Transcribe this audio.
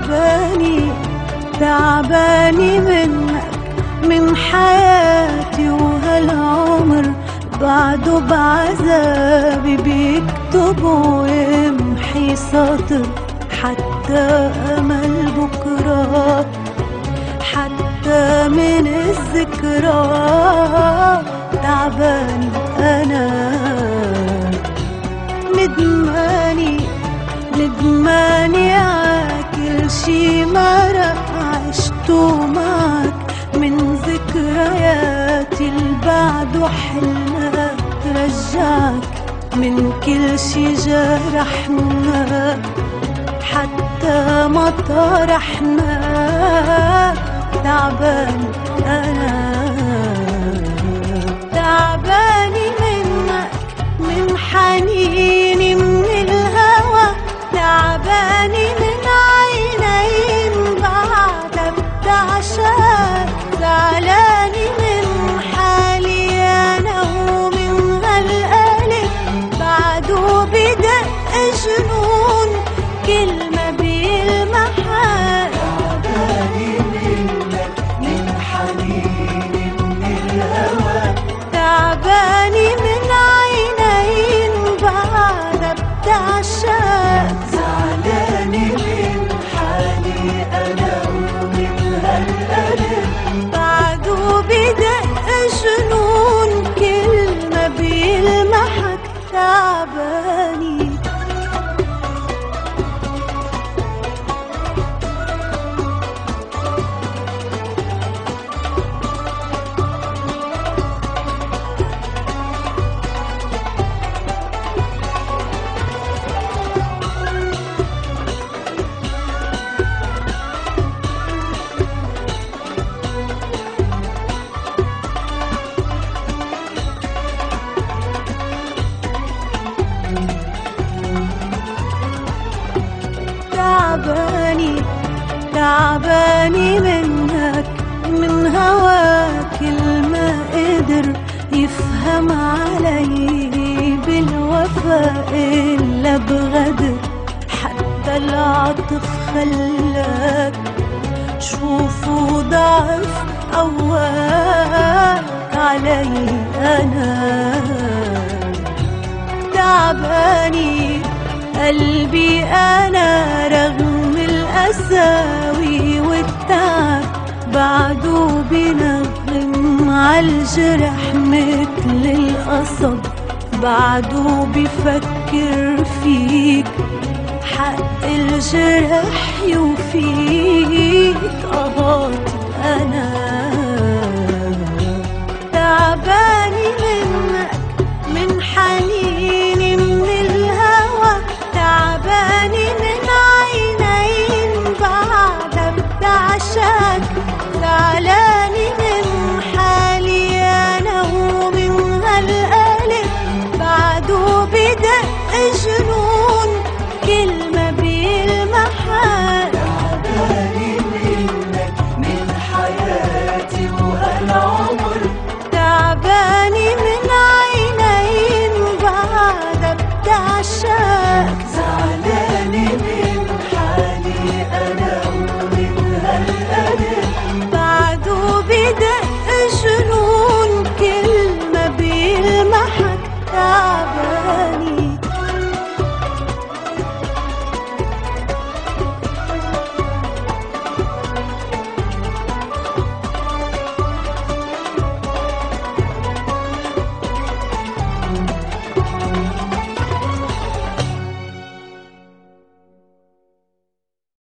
تعباني تعباني منك، من حياتي وهالعمر بعده بعذابي بيكتب ويمحي سطر، حتى أمل بكرة حتى من الذكرى. تعباني أنا ندماني عاكل شي مرق عشتو معك، من ذكرياتي البعد وحلنا ترجعك، من كل شي جرحنا حتى ما طرحنا. تعباني أنا تعباني منك، من حنيني من الهوى، تعباني من عينين بعدك بتعشاك، زعلاني من حالي أنا ومن هالقلب بعده بدق جنون كل ما بيلمحك. تعباني منك، من حنيني من الهوى، تعباني من عينين بعدها بتعشاق، زعلاني من حالي أنا ومن هالقلب بعده بدق جنون كل ما بيلمحك. تعباني تعباني منك، من هواك ما قدر يفهم علي بالوفاء إلا بغدر، حتى العطف خلاك شوفوا ضعف قواك علي أنا. تعباني قلبي أنا رغم القساوي والتعب، بعده بينغم عالجرح مثل القصب، بعده بيفكر فيك حق الجرح يوفيك.